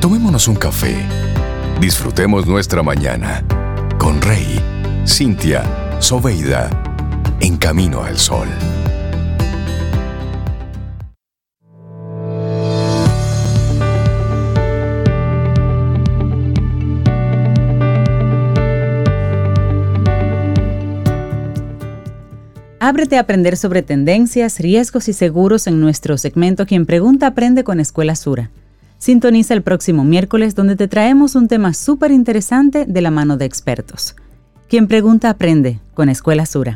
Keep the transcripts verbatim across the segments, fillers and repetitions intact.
Tomémonos un café. Disfrutemos nuestra mañana con Rey, Cintia, Soveida, en Camino al Sol. Ábrete a aprender sobre tendencias, riesgos y seguros en nuestro segmento Quien Pregunta Aprende con Escuela Sura. Sintoniza el próximo miércoles donde te traemos un tema súper interesante de la mano de expertos. Quien Pregunta Aprende con Escuela Sura.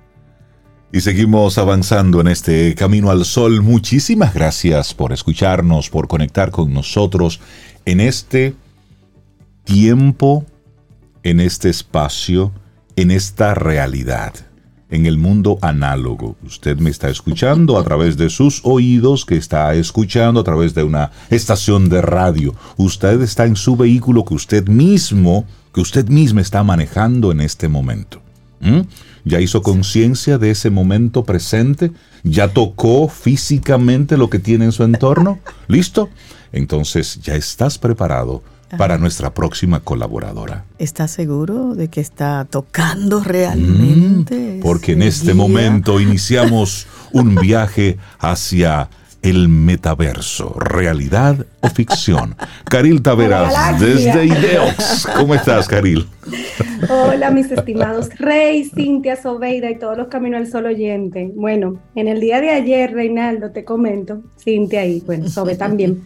Y seguimos avanzando en este Camino al Sol. Muchísimas gracias por escucharnos, por conectar con nosotros en este tiempo, en este espacio, en esta realidad. En el mundo análogo. Usted me está escuchando a través de sus oídos, que está escuchando a través de una estación de radio. Usted está en su vehículo que usted mismo, que usted misma está manejando en este momento. ¿Mm? ¿Ya hizo conciencia de ese momento presente? ¿Ya tocó físicamente lo que tiene en su entorno? ¿Listo? Entonces ya estás preparado para nuestra próxima colaboradora. ¿Estás seguro de que está tocando realmente? Mm, porque en este día? momento iniciamos un viaje hacia el metaverso, realidad o ficción. Caril Taveras, desde Ideox. ¿Cómo estás, Caril? Hola, mis estimados Rey, Cintia, Soveida y todos los Camino al Sol oyentes. Bueno, en el día de ayer, Reinaldo, te comento, Cintia y bueno, Sobe también,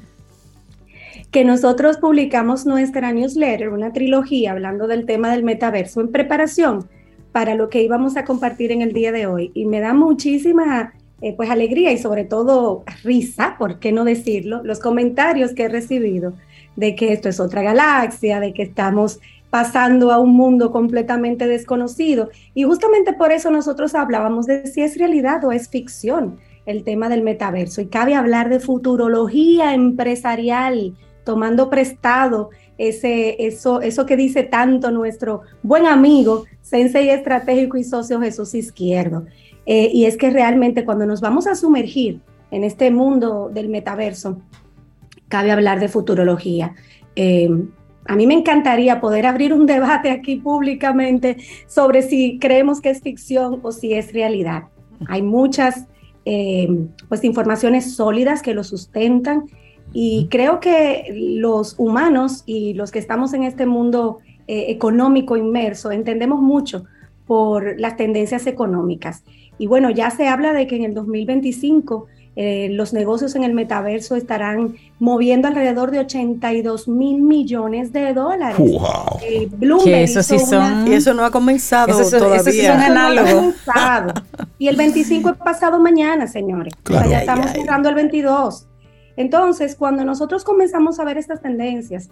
que nosotros publicamos nuestra newsletter, una trilogía hablando del tema del metaverso en preparación para lo que íbamos a compartir en el día de hoy. Y me da muchísima eh, pues alegría y sobre todo risa, ¿por qué no decirlo? Los comentarios que he recibido de que esto es otra galaxia, de que estamos pasando a un mundo completamente desconocido. Y justamente por eso nosotros hablábamos de si es realidad o es ficción el tema del metaverso. Y cabe hablar de futurología empresarial, tomando prestado ese, eso, eso que dice tanto nuestro buen amigo, sensei estratégico y socio Jesús Izquierdo. Eh, y es que realmente cuando nos vamos a sumergir en este mundo del metaverso, cabe hablar de futurología. Eh, a mí me encantaría poder abrir un debate aquí públicamente sobre si creemos que es ficción o si es realidad. Hay muchas eh, pues, informaciones sólidas que lo sustentan. Y creo que los humanos y los que estamos en este mundo eh, económico inmerso entendemos mucho por las tendencias económicas. Y bueno, ya se habla de que en el dos mil veinticinco eh, los negocios en el metaverso estarán moviendo alrededor de ochenta y dos mil millones de dólares. ¡Wow! Eh, Bloomberg que eso sí son, una... Y eso no ha comenzado eso, todavía. Eso sí son análogos. No y el veinticinco es pasado mañana, señores. Claro. O sea, ya estamos Ay, ay. cerrando el veintidós. Entonces, cuando nosotros comenzamos a ver estas tendencias,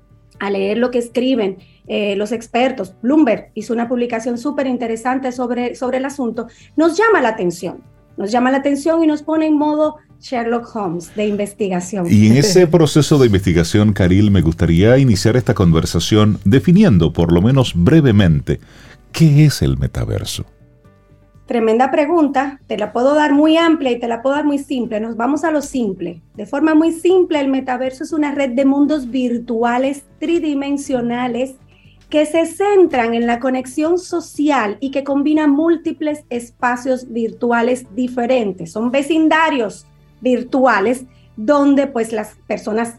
a leer lo que escriben eh, los expertos, Bloomberg hizo una publicación súper interesante sobre, sobre el asunto, nos llama la atención, nos llama la atención y nos pone en modo Sherlock Holmes de investigación. Y en ese proceso de investigación, Caril, me gustaría iniciar esta conversación definiendo, por lo menos brevemente, ¿qué es el metaverso? Tremenda pregunta, te la puedo dar muy amplia y te la puedo dar muy simple. Nos vamos a lo simple. De forma muy simple, el metaverso es una red de mundos virtuales tridimensionales que se centran en la conexión social y que combinan múltiples espacios virtuales diferentes. Son vecindarios virtuales donde pues las personas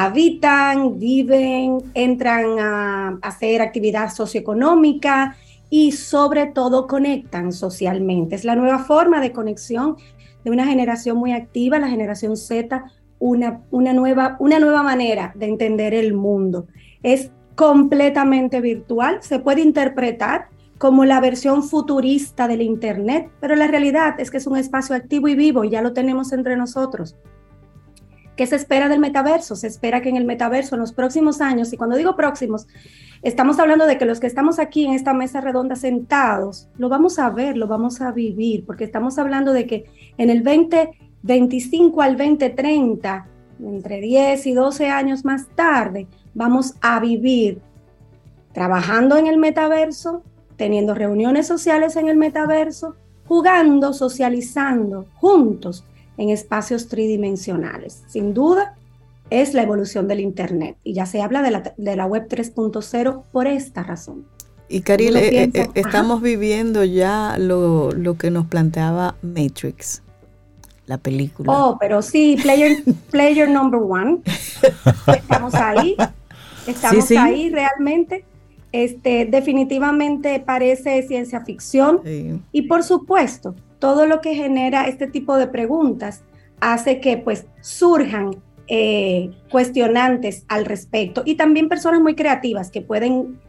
habitan, viven, entran a hacer actividad socioeconómica y sobre todo conectan socialmente. Es la nueva forma de conexión de una generación muy activa, la generación Z, una, una, nueva, una nueva manera de entender el mundo. Es completamente virtual, se puede interpretar como la versión futurista del Internet, pero la realidad es que es un espacio activo y vivo y ya lo tenemos entre nosotros. ¿Qué se espera del metaverso? Se espera que en el metaverso en los próximos años, y cuando digo próximos, estamos hablando de que los que estamos aquí en esta mesa redonda sentados, lo vamos a ver, lo vamos a vivir, porque estamos hablando de que en el veinte veinticinco al veinte treinta, entre diez y doce años más tarde, vamos a vivir trabajando en el metaverso, teniendo reuniones sociales en el metaverso, jugando, socializando juntos en espacios tridimensionales. Sin duda, es la evolución del Internet. Y ya se habla de la, de la web tres punto cero por esta razón. Y Caril, eh, eh, estamos viviendo ya lo, lo que nos planteaba Matrix, la película. Oh, pero sí, player, player number one. Estamos ahí, estamos sí, sí. ahí realmente. Este, definitivamente parece ciencia ficción. Sí. Y por supuesto, todo lo que genera este tipo de preguntas hace que pues surjan eh, cuestionantes al respecto, y también personas muy creativas que pueden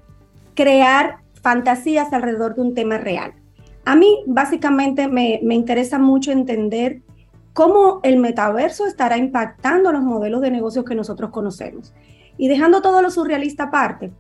crear fantasías alrededor de un tema real. A mí básicamente me, me interesa mucho entender cómo el metaverso estará impactando los modelos de negocios que nosotros conocemos. Y dejando todo lo surrealista aparte,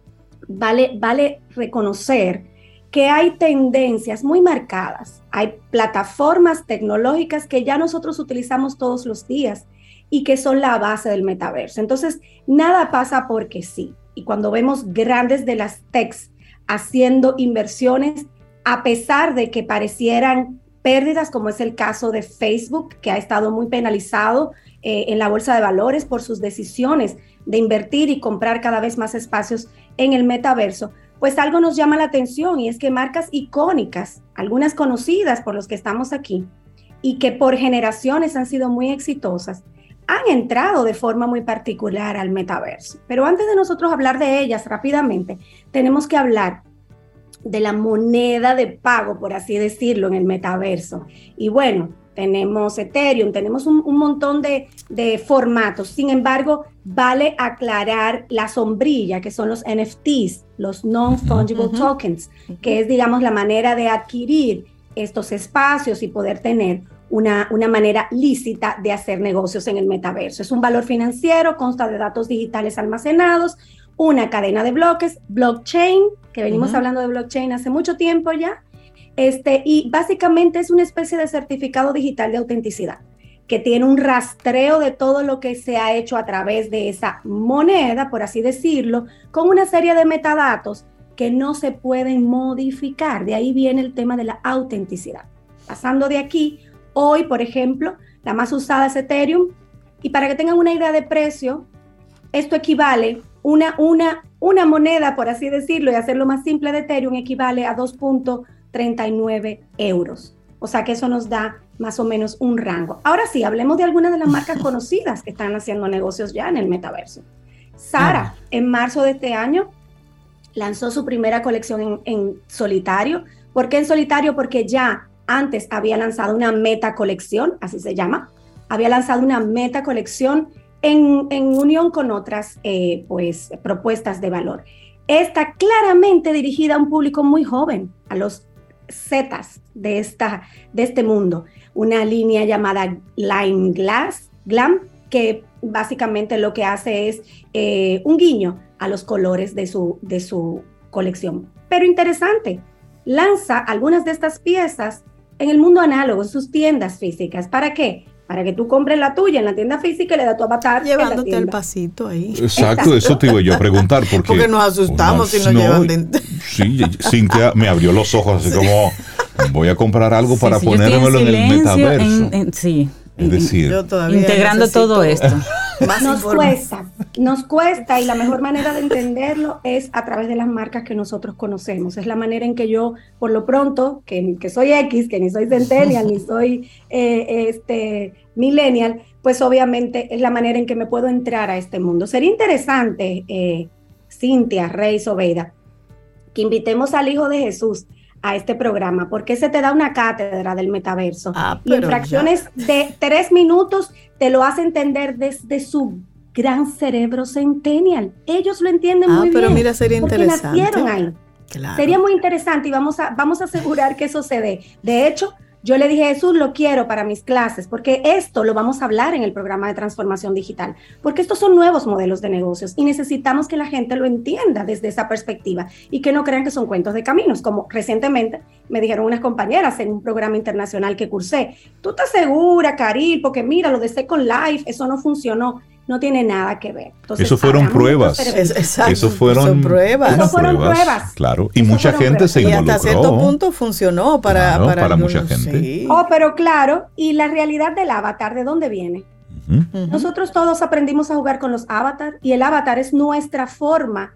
vale, vale reconocer que hay tendencias muy marcadas, hay plataformas tecnológicas que ya nosotros utilizamos todos los días y que son la base del metaverso. Entonces, nada pasa porque sí. Y cuando vemos grandes de las techs haciendo inversiones, a pesar de que parecieran pérdidas, como es el caso de Facebook, que ha estado muy penalizado eh, en la bolsa de valores por sus decisiones de invertir y comprar cada vez más espacios en el metaverso, pues algo nos llama la atención, y es que marcas icónicas, algunas conocidas por los que estamos aquí, y que por generaciones han sido muy exitosas, han entrado de forma muy particular al metaverso. Pero antes de nosotros hablar de ellas rápidamente, tenemos que hablar de la moneda de pago, por así decirlo, en el metaverso. Y bueno, tenemos Ethereum, tenemos un, un montón de, de formatos. Sin embargo, vale aclarar la sombrilla, que son los N F Ts, los Non-Fungible uh-huh. Tokens, uh-huh. que es, digamos, la manera de adquirir estos espacios y poder tener Una, una manera lícita de hacer negocios en el metaverso. Es un valor financiero, consta de datos digitales almacenados, una cadena de bloques, blockchain, que venimos uh-huh. hablando de blockchain hace mucho tiempo ya, este, y básicamente es una especie de certificado digital de autenticidad, que tiene un rastreo de todo lo que se ha hecho a través de esa moneda, por así decirlo, con una serie de metadatos que no se pueden modificar. De ahí viene el tema de la autenticidad. Pasando de aquí, hoy, por ejemplo, la más usada es Ethereum, y para que tengan una idea de precio, esto equivale, una, una, una moneda, por así decirlo, y hacerlo más simple de Ethereum, equivale a dos punto treinta y nueve euros. O sea que eso nos da más o menos un rango. Ahora sí, hablemos de algunas de las marcas conocidas que están haciendo negocios ya en el metaverso. Zara, ah. en marzo de este año, lanzó su primera colección en, en solitario. ¿Por qué en solitario? Porque ya antes había lanzado una meta colección, así se llama, había lanzado una meta colección en, en unión con otras eh, pues, propuestas de valor. Esta claramente dirigida a un público muy joven, a los Zetas de, esta, de este mundo. Una línea llamada Lime Glass, Glam, que básicamente lo que hace es eh, un guiño a los colores de su, de su colección. Pero interesante, lanza algunas de estas piezas en el mundo análogo, en sus tiendas físicas. ¿Para qué? Para que tú compres la tuya en la tienda física y le das tu avatar. Llevándote el pasito ahí. Exacto, Exacto, eso te iba yo a preguntar. Porque, porque nos asustamos si nos no, llevan dentro. Sí, Cintia me abrió los ojos así sí. como, voy a comprar algo sí, para sí, ponérmelo en, en el metaverso. En, en, sí. Es decir, integrando todo esto. Más nos cuesta, nos cuesta, y la mejor manera de entenderlo es a través de las marcas que nosotros conocemos. Es la manera en que yo, por lo pronto, que, que soy X, que ni soy centennial, ni soy eh, este, millennial, pues obviamente es la manera en que me puedo entrar a este mundo. Sería interesante, eh, Cintia, Rey, Sobeida, que invitemos al Hijo de Jesús a este programa, porque se te da una cátedra del metaverso. Ah, y en fracciones ya. de tres minutos te lo hace entender desde su gran cerebro centennial. Ellos lo entienden ah, muy pero bien. Mira, sería interesante. Nacieron ahí. Claro. Sería muy interesante, y vamos a, vamos a asegurar que eso se dé. De hecho, yo le dije a Jesús, lo quiero para mis clases, porque esto lo vamos a hablar en el programa de transformación digital, porque estos son nuevos modelos de negocios y necesitamos que la gente lo entienda desde esa perspectiva y que no crean que son cuentos de caminos, como recientemente me dijeron unas compañeras en un programa internacional que cursé. ¿Tú estás segura, Caril? Porque mira, lo de Second Life, eso no funcionó. No tiene nada que ver. Entonces, eso fueron pruebas. Es, exacto. Eso fueron Son pruebas. Eso fueron pruebas. pruebas. Claro. Y eso mucha gente pruebas. se involucró. Y hasta cierto punto funcionó para, claro, para, para algunos, mucha gente. Sí. Oh, pero claro. Y la realidad del avatar, ¿de dónde viene? Uh-huh. Nosotros todos aprendimos a jugar con los avatars y el avatar es nuestra forma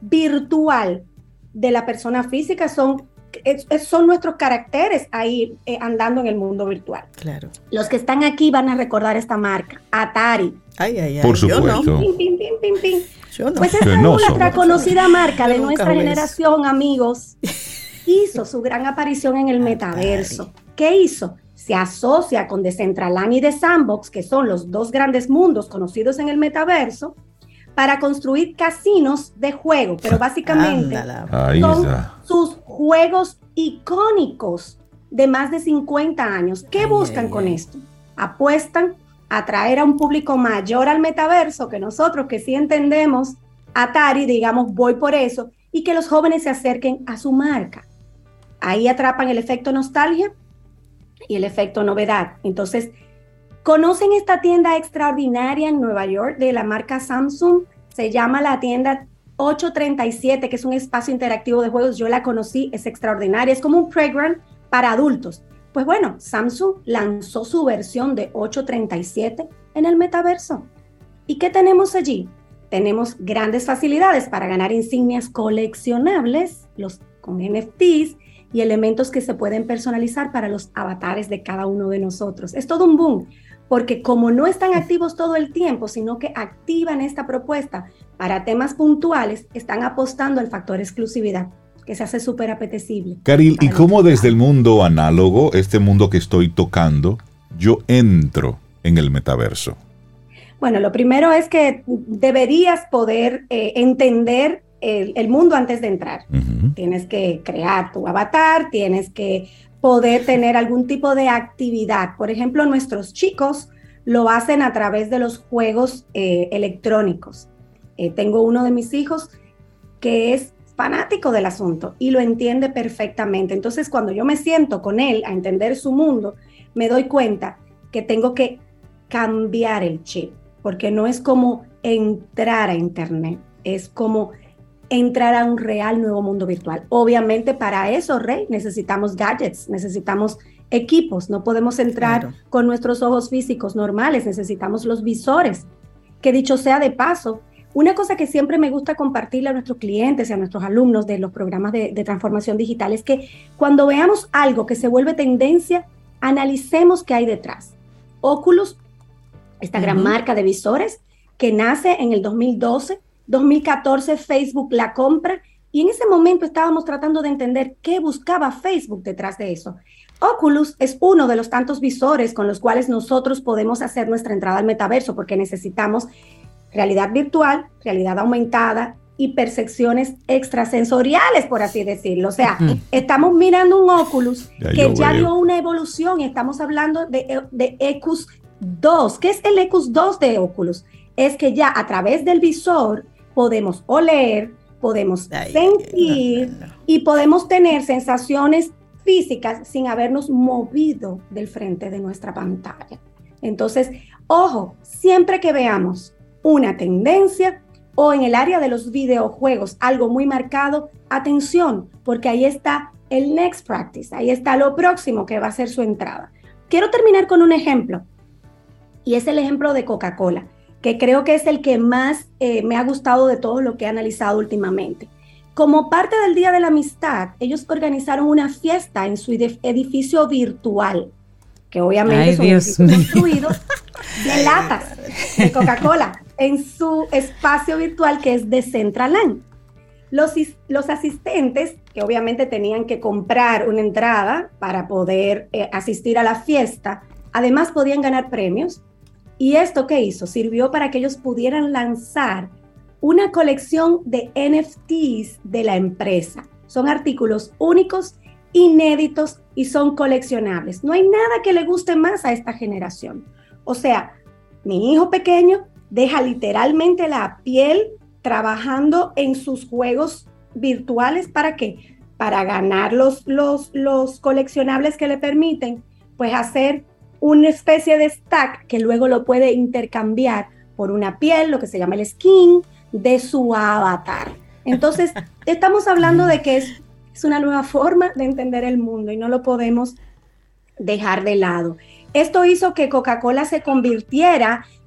virtual de la persona física, son, es, son nuestros caracteres ahí eh, andando en el mundo virtual. Claro. Los que están aquí van a recordar esta marca, Atari. Ay, ay, ay. Por supuesto. Yo no. Pin, pin, pin, pin, pin. Yo no. Pues esta es no nuestra conocida marca Yo de nunca nuestra ves. generación, amigos. Hizo su gran aparición en el metaverso. ¿Qué hizo? Se asocia con Decentraland y The Sandbox, que son los dos grandes mundos conocidos en el metaverso, para construir casinos de juego, pero básicamente Ahí son está. sus juegos icónicos de más de cincuenta años. ¿Qué Ay, buscan ay, con ay. esto? Apuestan a atraer a un público mayor al metaverso, que nosotros que sí entendemos Atari, digamos, voy por eso, y que los jóvenes se acerquen a su marca. Ahí atrapan el efecto nostalgia y el efecto novedad. Entonces, ¿conocen esta tienda extraordinaria en Nueva York de la marca Samsung? Se llama la tienda ochocientos treinta y siete, que es un espacio interactivo de juegos. Yo la conocí, es extraordinaria, es como un playground para adultos. Pues bueno, Samsung lanzó su versión de ochocientos treinta y siete en el metaverso. ¿Y qué tenemos allí? Tenemos grandes facilidades para ganar insignias coleccionables, los con N F Ts, y elementos que se pueden personalizar para los avatares de cada uno de nosotros. Es todo un boom, porque como no están activos todo el tiempo, sino que activan esta propuesta para temas puntuales, están apostando al factor exclusividad, que se hace súper apetecible. Caril, ¿y cómo desde el mundo análogo, este mundo que estoy tocando, yo entro en el metaverso? Bueno, lo primero es que deberías poder eh, entender el, el mundo antes de entrar. Uh-huh. Tienes que crear tu avatar, tienes que poder tener algún tipo de actividad. Por ejemplo, nuestros chicos lo hacen a través de los juegos eh, electrónicos. Eh, tengo uno de mis hijos que es fanático del asunto y lo entiende perfectamente. Entonces, cuando yo me siento con él a entender su mundo, me doy cuenta que tengo que cambiar el chip, porque no es como entrar a Internet, es como entrar a un real nuevo mundo virtual. Obviamente para eso, Rey, necesitamos gadgets, necesitamos equipos, no podemos entrar claro. con nuestros ojos físicos normales, necesitamos los visores, que dicho sea de paso, una cosa que siempre me gusta compartirle a nuestros clientes y a nuestros alumnos de los programas de, de transformación digital es que cuando veamos algo que se vuelve tendencia, analicemos qué hay detrás. Oculus, esta uh-huh. gran marca de visores que nace en el dos mil doce, dos mil catorce Facebook la compra y en ese momento estábamos tratando de entender qué buscaba Facebook detrás de eso. Oculus es uno de los tantos visores con los cuales nosotros podemos hacer nuestra entrada al metaverso porque necesitamos realidad virtual, realidad aumentada y percepciones extrasensoriales, por así decirlo. O sea, mm. estamos mirando un Oculus ya que ya veo. dio una evolución y estamos hablando de, de E Q S dos. ¿Qué es el E Q S dos de Oculus? Es que ya a través del visor podemos oler, podemos Ay, sentir no, no, no. y podemos tener sensaciones físicas sin habernos movido del frente de nuestra pantalla. Entonces, ojo, siempre que veamos una tendencia o en el área de los videojuegos algo muy marcado, atención, porque ahí está el next practice, ahí está lo próximo que va a ser su entrada. Quiero terminar con un ejemplo y es el ejemplo de Coca-Cola, que creo que es el que más eh, me ha gustado de todo lo que he analizado últimamente. Como parte del Día de la Amistad, ellos organizaron una fiesta en su edificio virtual, que obviamente Ay, es un Dios edificio mío. construido de latas de Coca-Cola en su espacio virtual que es Decentraland. Los, los asistentes, que obviamente tenían que comprar una entrada para poder eh, asistir a la fiesta, además podían ganar premios. ¿Y esto qué hizo? Sirvió para que ellos pudieran lanzar una colección de N F Ts de la empresa. Son artículos únicos, inéditos y son coleccionables. No hay nada que le guste más a esta generación. O sea, mi hijo pequeño deja literalmente la piel trabajando en sus juegos virtuales. ¿Para qué? Para ganar los, los, los coleccionables que le permiten, pues hacer una especie de stack que luego lo puede intercambiar por una piel, lo que se llama el skin, de su avatar. Entonces, estamos hablando de que es, es una nueva forma de entender el mundo y no lo podemos dejar de lado. Esto hizo que Coca-Cola se convirtiera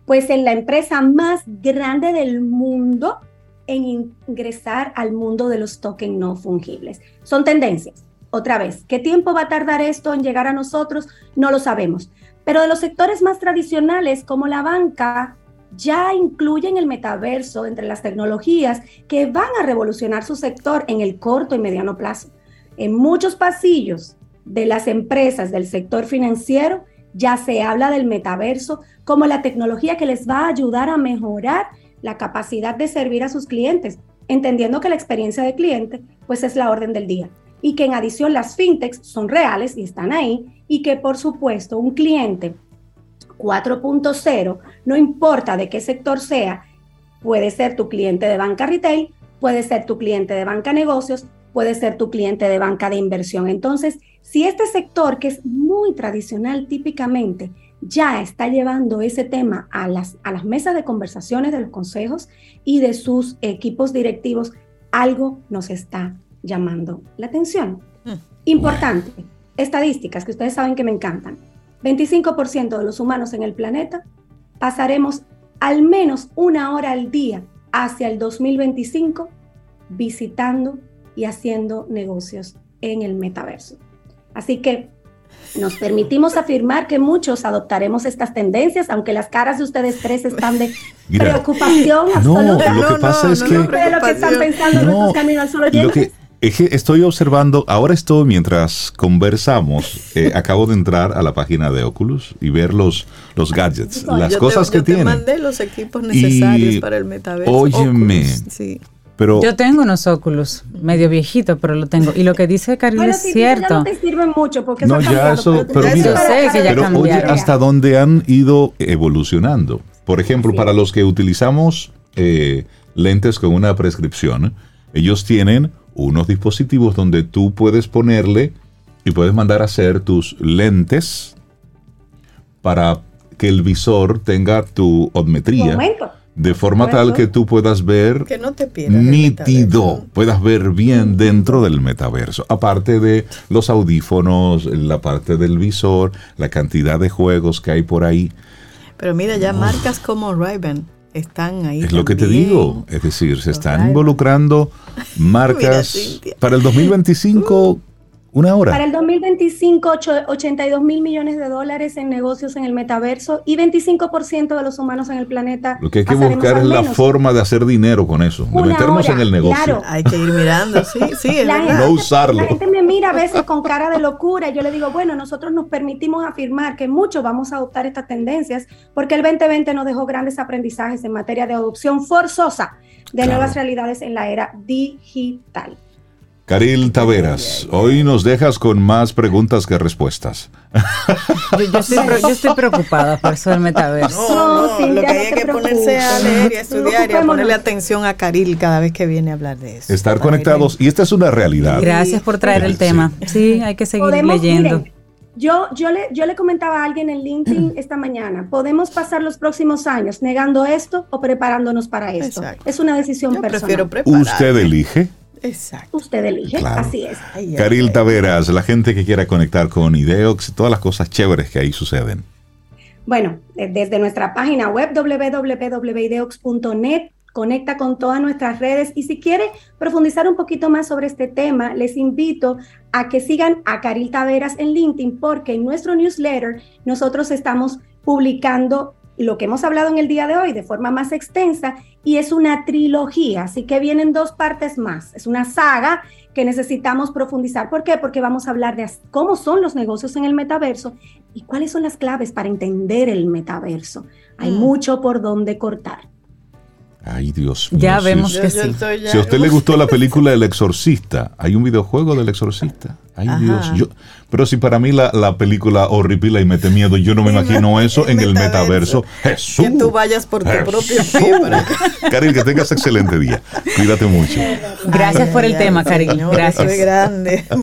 Pues en la empresa más grande del mundo en ingresar al mundo de los tokens no fungibles. Son tendencias. Otra vez, ¿qué tiempo va a tardar esto en llegar a nosotros? No lo sabemos. Pero de los sectores más tradicionales, como la banca, ya incluyen el metaverso entre las tecnologías que van a revolucionar su sector en el corto y mediano plazo. En muchos pasillos de las empresas del sector financiero ya se habla del metaverso como la tecnología que les va a ayudar a mejorar la capacidad de servir a sus clientes, entendiendo que la experiencia de cliente pues es la orden del día y que en adición las fintechs son reales y están ahí y que por supuesto un cliente cuatro punto cero, no importa de qué sector sea, puede ser tu cliente de banca retail, puede ser tu cliente de banca negocios, puede ser tu cliente de banca de inversión. Entonces, si este sector que es muy tradicional típicamente ya está llevando ese tema a las, a las mesas de conversaciones de los consejos y de sus equipos directivos, algo nos está llamando la atención. Mm. Importante, bueno. Estadísticas que ustedes saben que me encantan. veinticinco por ciento de los humanos en el planeta pasaremos al menos una hora al día hacia el dos mil veinticinco visitando y haciendo negocios en el metaverso. Así que nos permitimos afirmar que muchos adoptaremos estas tendencias, aunque las caras de ustedes tres están de Mira, no, preocupación absoluta. Lo que pasa no, es no, que... No de lo que están pensando no, nuestros caminos al solo oyentes. Es que estoy observando, ahora estoy, mientras conversamos, eh, acabo de entrar a la página de Oculus y ver los, los gadgets, no, las yo cosas te, que yo tienen. Te mandé los equipos necesarios y, para el metaverso. Óyeme, Oculus, sí. Pero, yo tengo unos Oculus, medio viejito, pero lo tengo. Y lo que dice Caril bueno, es si cierto. Ya no te sirven mucho porque no, eso ya cambiado, eso, pero, pero mira, yo sé que ya pero cambiaron. Oye, hasta dónde han ido evolucionando. Por ejemplo, sí. Para los que utilizamos eh, lentes con una prescripción, ellos tienen unos dispositivos donde tú puedes ponerle y puedes mandar a hacer tus lentes para que el visor tenga tu odmetría. Momento. De forma tal que tú puedas ver que no te pierdas nítido, puedas ver bien dentro del metaverso. Aparte de los audífonos, la parte del visor, la cantidad de juegos que hay por ahí. Pero mira, ya Uf. marcas como Ray-Ban están ahí. Es también. Lo que te digo. Es decir, se están Ray-Ban. involucrando marcas mira, para el dos mil veinticinco. Uh. Una hora. Para el dos mil veinticinco, ochenta y dos mil millones de dólares en negocios en el metaverso y veinticinco por ciento de los humanos en el planeta. Lo que hay que buscar es la forma de hacer dinero con eso, de meternos hora, en el negocio. Claro. Hay que ir mirando, sí, sí, es la verdad. Gente, no usarlo. La gente me mira a veces con cara de locura y yo le digo, bueno, nosotros nos permitimos afirmar que muchos vamos a adoptar estas tendencias porque el veinte veinte nos dejó grandes aprendizajes en materia de adopción forzosa de claro. nuevas realidades en la era digital. Caril Taveras, hoy nos dejas con más preguntas que respuestas. Yo, yo, estoy, yo estoy preocupada por eso del metaverso. No, no, sí, lo que hay que ponerse a leer y a estudiar y a ponerle atención a Caril cada vez que viene a hablar de eso. Estar conectados, y esta es una realidad. Gracias por traer el tema. Sí, hay que seguir Podemos, leyendo. Miren, yo, yo, le, yo le comentaba a alguien en LinkedIn esta mañana, podemos pasar los próximos años negando esto o preparándonos para esto. Exacto. Es una decisión yo personal. ¿Usted elige? Exacto. Usted elige, claro. Así es. Caril Taveras, la gente que quiera conectar con Ideox, todas las cosas chéveres que ahí suceden. Bueno, desde nuestra página web doble u doble u doble u punto ideox punto net, conecta con todas nuestras redes y si quiere profundizar un poquito más sobre este tema, les invito a que sigan a Caril Taveras en LinkedIn porque en nuestro newsletter nosotros estamos publicando lo que hemos hablado en el día de hoy de forma más extensa y es una trilogía, así que vienen dos partes más. Es una saga que necesitamos profundizar. ¿Por qué? Porque vamos a hablar de cómo son los negocios en el metaverso y cuáles son las claves para entender el metaverso. Hay mm. mucho por donde cortar. Ay, Dios mío. Ya vemos si, que si, sí. Si a usted le gustó la película El Exorcista, hay un videojuego del Exorcista. Ay, Ajá. Dios. Yo, pero si para mí la, la película horripila y mete miedo, yo no me imagino eso en el metaverso. Jesús. Que tú vayas por tu Jesús. propio pie. Para... Caril, que tengas excelente día. Cuídate mucho. Gracias ay, por el ay, tema, Caril. Señor, Gracias. Soy grande.